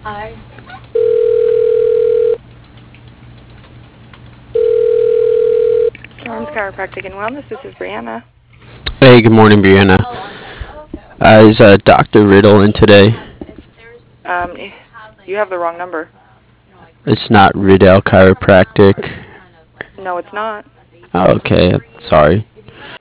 Jones Chiropractic and Wellness. This is Brianna. Hey, good morning, Brianna. Is Dr. Riddle in today? Um, you have the wrong number. It's not Riddle Chiropractic. No, it's not. Oh, okay, sorry.